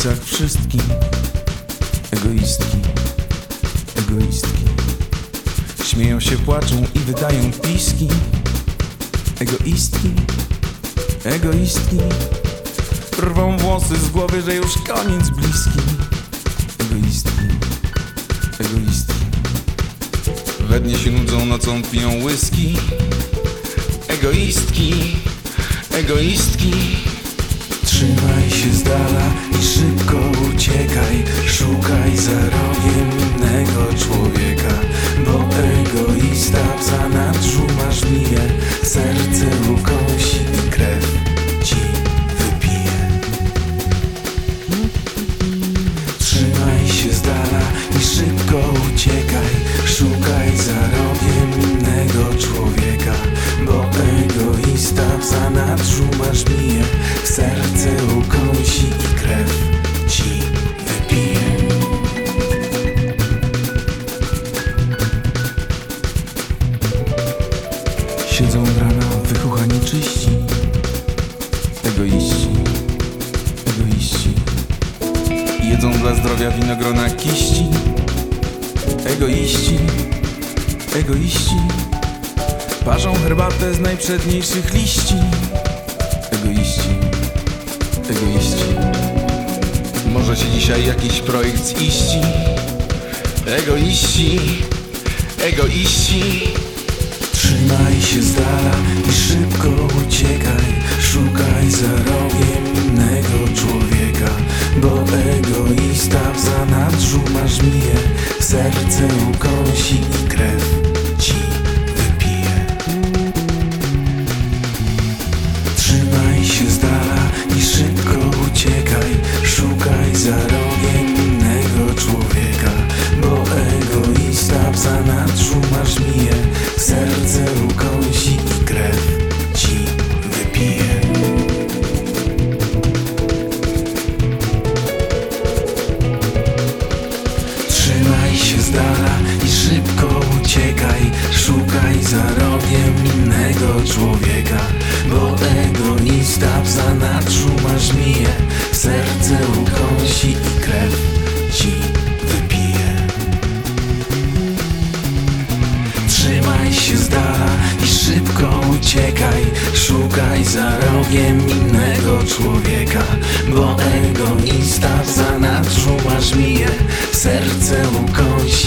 tak wszystkim. Egoistki, egoistki. Śmieją się, płaczą i wydają piski. Egoistki, egoistki. Rwą włosy z głowy, że już koniec bliski. Egoistki, egoistki. We dnie się nudzą, nocą piją whisky. Egoistki, egoistki. Trzymaj się z dala i szybko uciekaj. Szukaj za rogiem innego człowieka, bo egoista w zanadrzu masz miję. Serce ukąsi i krew ci wypije. Trzymaj się z dala i szybko uciekaj. Szukaj za rogiem innego człowieka, bo egoista w zanadrzu masz miję. Serce ukąsi i krew ci wypije. Siedzą od rana wychuchani czyści. Egoiści, egoiści. Jedzą dla zdrowia winogrona kiści. Egoiści, egoiści. Parzą herbatę z najprzedniejszych liści. Egoiści, egoiści. Może się dzisiaj jakiś projekt ziści. Egoiści, egoiści. Trzymaj się z dala i szybko uciekaj. Szukaj za rogiem innego człowieka, bo egoista w zanadrzu masz miję. Serce ukąsi i krew ci wypije. Trzymaj się z dala i szybko uciekaj. Szukaj za rogiem innego człowieka, bo egoista w zanadrzu masz miję. Serce ukąsi i krew ci wypije. Trzymaj się z dala i szybko uciekaj. Szukaj za rogiem innego człowieka, bo egoista w zanadrzu masz miję. Serce ukąsi i krew ci wypije. Trzymaj się z dala i szybko uciekaj. Szukaj za rogiem innego człowieka, bo egoista w zanadrzu masz miję. Serce ukąsi